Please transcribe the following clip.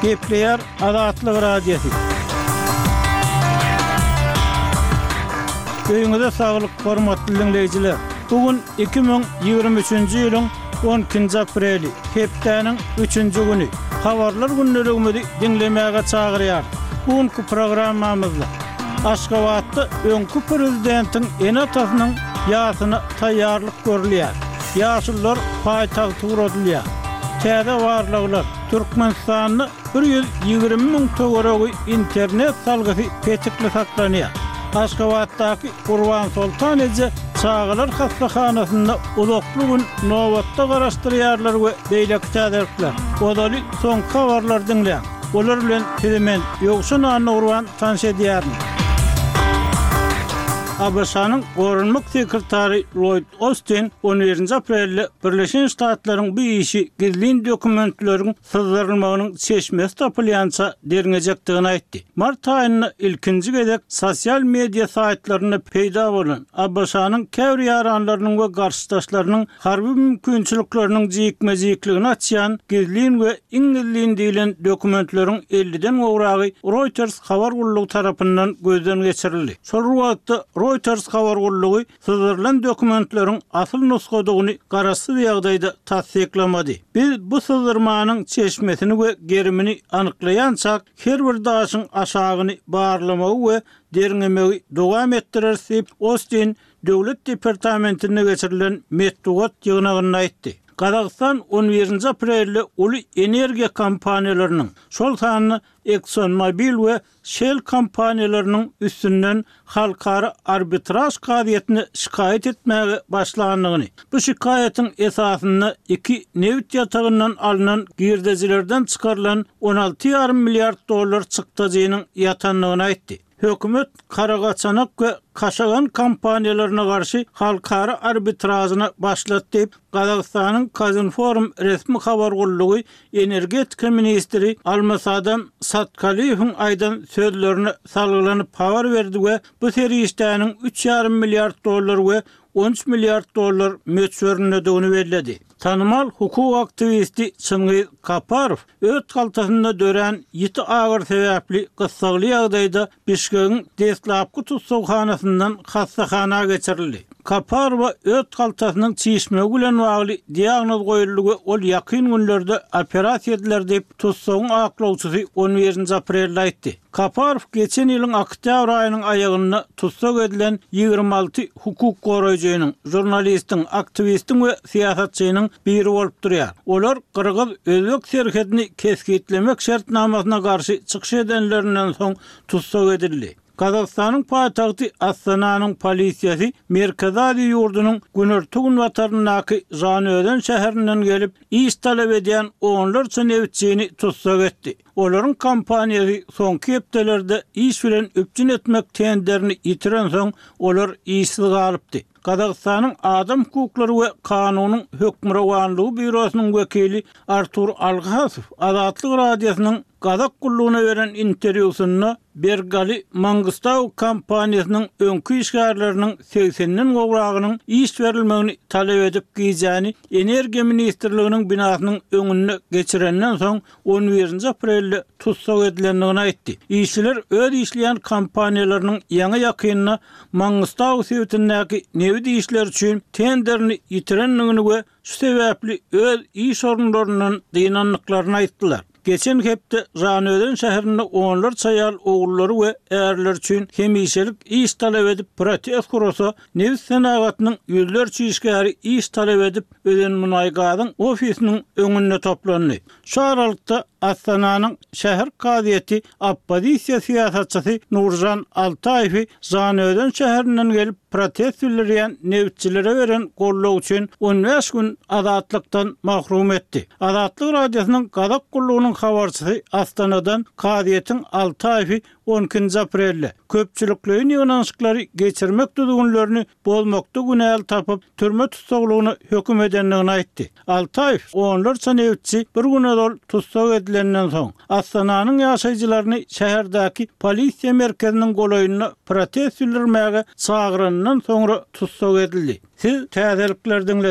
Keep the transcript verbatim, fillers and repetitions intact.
Gepleyer Azatlyk Radiosu. Köyüňizde saglyk, hormatly dinleyijiler. Bugün iki bin ýygrimi üçinji ýylyň on ikinji apreli, hepdeniň üçinji güni. Habarlar günneligimizi dinlemäge çagyrýar. Bugünkü programmamyzda Aşgabatda öňkü prezidentiň enatasynyň ýasyna taýýarlyk görülýär. Ýaşylar paýtagty guradylýar. Täze warlyklar Türkmenistanyny bir ýüz ýygrimi müň töweregi internet salgysy petikli saklanýar. Aşgabatdaky Gurban Sultan Ece Çağlar Hastahanasynda uzakly gün nowatda garaşdyrýarlar we beýleki täzelikler. Odaly soňky habarlar dinleýär. Olar bilen hemen ýokşun anurwan tanış edýär. A B S-nyň gorunmak sekretary Lloyd Austin on birinji aprelde Birleşen Ştatlaryň bir işi gizlin dokumentleriň syzdyrylmagynyň çeşmesi tapylýança derňejekdigini aýtdy. Mart aýynyň ilkinji gezek sosial media saytlaryna peýda bolan A B S-nyň käwri ýaranlarynyň we garşydaşlarynyň harby mümkinçilikleriniň jekmejekligini açýan gizlin we iňgizlin diýilen dokumentleriň elliden gowragy Reuters habar gullugy tarapyndan gözden geçirildi. Şol wagtda Reuters habar gullugy syzdyrılan dokumentleriň asyl nusgadygyny garaşsyz ýagdaýda tasdiklamady. Biz bu syzdyrmanyň çeşmesini we gerimini anyklaýançak her bir daşyň aşagyny barlamagy we derňemegi dowam etdirer diýip Austin Döwlet Departamentine geçirilen metduat ýygnagyny aýtdy. Kazakstan on birinji aprelde uly energiýa kompaniýalarynyň, şol sanyny ExxonMobil we Shell kompaniýalarynyň üstünden halkara arbitraj gaýetini şikayet etmäge başlandygyny. Bu şikayetin esasynda iki newt ýatagyndan alynan girdejilerden çykarylan on alty ýarym milliard dollar çykdygynyň ýatanlygyny aýtdy. Hökümet Karagaçanak we Kaşagan kompaniýalaryna garşy halkara arbitrazyny başlatdy diýip Gazagystanyň Kazinform resmi habar gullugy energetika ministri Almasadam Satkaliýewiň aýdan sözlerini salgylanyp habar berdi we bu serişdäniň üç ýarym milliard dollar we on üç milliard dollar möçberlendigini bellädi. Tanımal hukuk aktivisti Çıngiz Kaparov öz kaltasynda dören ýeti agyr sebäpli gysgaly ýagdaýda Bişkegiň Deslapky tutsaghanasyndan hastahanaga geçirildi. Kaparov öz kaltasynyň çiýişmegi bilen bagly diagnoz goýuldygy ol ýakyn günlerde operasiýa ediler diýip tutsagyň aklawçysy on birinji aprelde aýtdy. Kaparov geçen ýylyň oktyabr aýynyň aýagyny tutsak edilen ýygrimi alty hukuk goraýjynyň, jurnalistiň, aktivistiň we siýasatçynyň biri bolup durýar. Olar Kırgız özbek serhedini keskitlemek şertnamasyna garşy çykyş edenlerinden soň tutsak edildi. Kazakstanyň paýtagty Astananyň polisiýasy Merkezadi ýurdunyň Günertugün wataryndaky Janöden şäherinden gelip iş talap edýän onlarça newitçini tutsak etdi. Olaryň kompaniýasy soňky hepdelerde iş bilen öpjün etmek tenderini ýitiren soň olar işsiz galypdy. Kazakstanyň Adam hukuklary we kanunyň hökmrawanlygy bürosynyň wekili Artur Algasow Azatlyk Radiosynyň Kazak gullugyna beren interwýusyna Bergali Mangustaw kompaniýasynyň öňkü işgärleriniň sekseniniň gowragynyň iş berilmegini talap edip giýjäni Energiýa ministrliginiň binasynyň öňüne geçirenden soň on birinji aprelde tutsak edilendigini aýtdy. İşçiler öz işleýän kompaniýalarynyň ýaňy ýakynyna Mangustaw sewtindäki newit işler üçin tenderini ýitirenligini we şu sebäpli öz iş orunlaryndan dynanlyklaryny aýtdylar. Geçen hepde Janöden şäherinde onlarça ýal ogullary we erler üçin hemişelik iş talap edip protest kurasa, newit senagatynyň ýüzlerçe işgäri iş talap edip öden munaýgadyň ofisiniň öňüne toplandy. Şu aralykda Astananyň şäher gaziýeti oppozisiýa siýasatçysy Nurjan Altaýew Janöden şäherinden gelip protest bildirýän newitçilere beren golluk üçin on beş gün azatlykdan mahrum etdi. Azatlyk Radiosynyň Kazak gullugynyň habarçysy Astanadan gaziýetiň Altaýew on ikinji aprelde köpçülikliň ýygnaşyklary geçirmek düzgünlerini bolmakda günäl tapyp türme tutsaglygyny hökm edenligini aýtdy. Altaýew onlarça newitçi bir günedol tutsak edilenden soň Astananyň ýaşaýjylaryny şäherdäki polisiýa merkeziniň golaýyna protest bildirmäge çagyryndan soňra tutsak edildi. Siz täzeliklerden